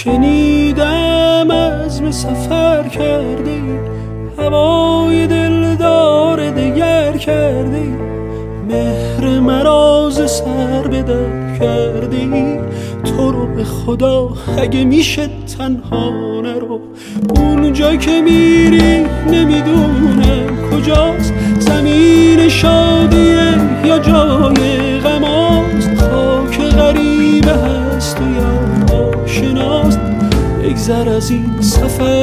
شنیدم عزم سفر کردی، هوای دلدار دگر کردی، مهر مرا ز سر به در کردی. تو رو به خدا اگه میشه تنها نرو، اونجا که میری نمیدونم کجاست، زمین شادیه یا جای غماست، خاک غریبه هست و یا آشناست. بگذر از این سفر